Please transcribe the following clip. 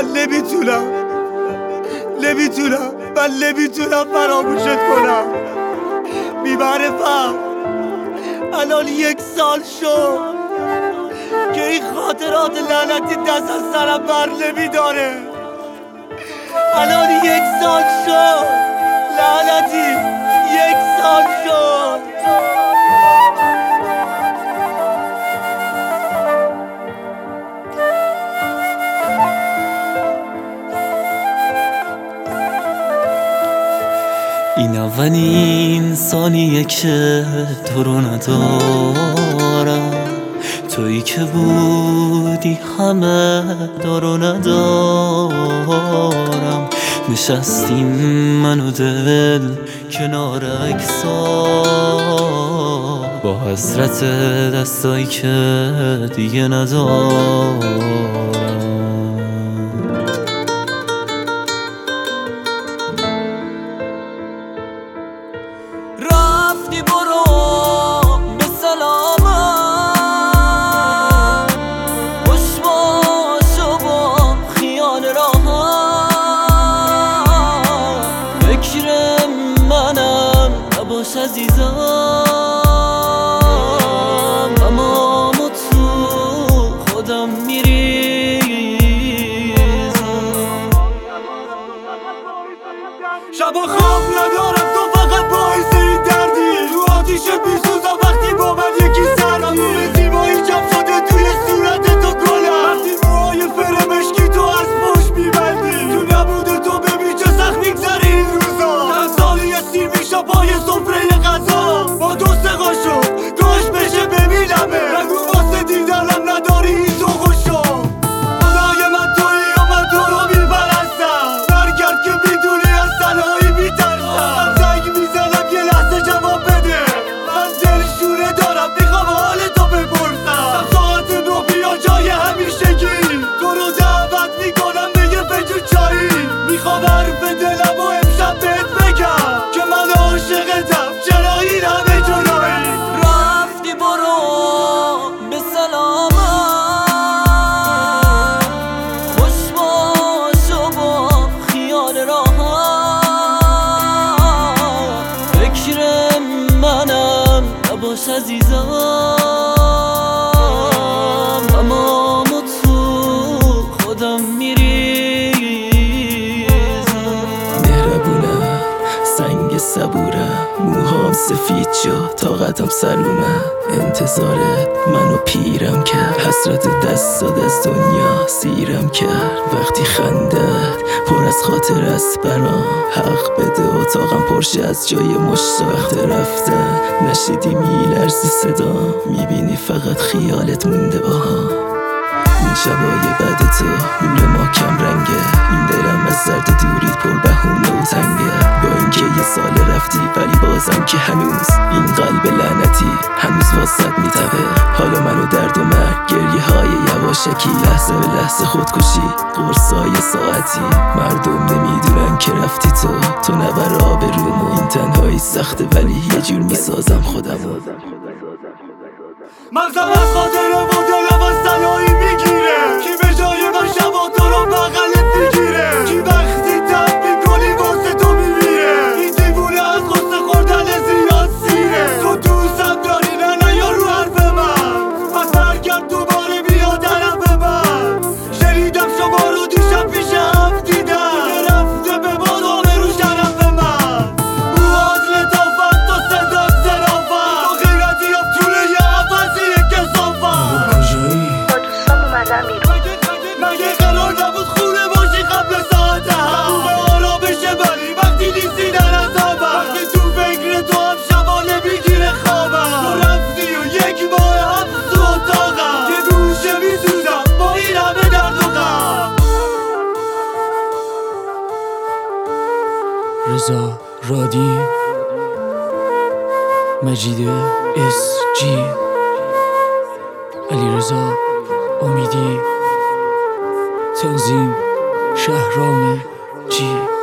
من نمیتونم فراموشت کنم. بی‌معرفت الان 1 سال شد که این خاطرات لعنتی دست از سرم بر نمیداره. الان 1 سال شد لعنتی، 1 سال شد. این اولین ثانیه که تو رو ندارم، تویی که بودی همه دارو ندارم. نشستیم من و دل کنار اکسا با حسرت دستایی که دیگه ندارم. رفتی برو به سلامت، خوش باش و با خیال راحت. فکر منم نباش عزیزم، اما تو خودم میریزم. شبا خواب ندارم، تو فقط باعث این دردی. تو آتیش میسوزم وقتی با من یکی سردی. تموم زیبایی چپ شده توی صورت تو گلم، وقتی موهای فرمشکی تو از پشت میبندی. تو نبود تو ببین چه سخت میگذره این روزا. چند سالی سیر میشه پای سفره غذا. با دوست قاشو کاش بشه ببینمه، نگو واسه دیدنم نداری این ذوق و شوق. خدای من تویی و من تو رو میپرستم، برگرد که میدونی از تنهایی میترسم. زنگ میزنم یه لحظه جواب بده، من دلشوره دارم میخوام حال تو بپرسم. ساعت 9 بیا جای همیشگی، تو رو دعوت میکنم به یه فنجون چایی. میخوام حرف دلم و امشب بهت بگم که من عاشقتم، چرا این همه جدایی. رفتی برو به سلامت، خوش باش و با خیال راحت. فکر منم نباش عزیزم، اما تو خودم میریزم. مهربونم، سنگ صبورم، موهام سفید شد، طاقتم سلومه. انتظارت منو پیرم کرد، حسرت دستات از دنیا سیرم کرد. وقتی خندت پر از خاطر است برام، حق بده اتاقم پرشه از جای مشت. وقت رفتن نشیدی میلرزی صدا، میبینی فقط خیالت مونده باها. این شبای بعد تو نور ما کم رنگه، این دلم از درد دوریت پر بهونه و تنگه. با اینکه یه سال رفتی ولی بازم که هنوز این قلب لعنتی هنوز واسط میتبه. حالا منو درد و مرگ، گریه های یواشکی، لحظه به لحظه خودکشی، قرصای ساعتی. مردم نمیدونن که رفتی تو نبر آبرومو. این تنهایی سخته ولی یه جور میسازم خودمو. مغزم از خاطره و دلم از تنهایی میگیره. کی به جای من شبا تو رو بغلت میگیره؟ کی وقتی تب میکنی واسه تو میمیره؟ این دیوونه از غصه خوردن زیاد سیره. تو دوستم داری نه یا رو حرف من، پس برگرد دوباره بیا طرف من. شنیدم شما رو دیشب پیش هم دیدم، رفته به باد آبرو شرف من. موهات لطافت تو صدات ظرافت، تو غیرتی هم طوله یه عوضی کسافت. با دوستان اومدم بیرون. مگه قرار نبود خونه باشی قبل ساعت هم؟ به آرامش بری وقتی نیستی در عذابم، وقتی تو فکر تو هم شبانه میگیره خوابم. تو رفتی و 1 ماه حبس تو اتاقم، که گوشه میسوزم با این همه درد و غم. رضا رادی، مجید SG، علیرضا امیدی، تنظیم شهرام G.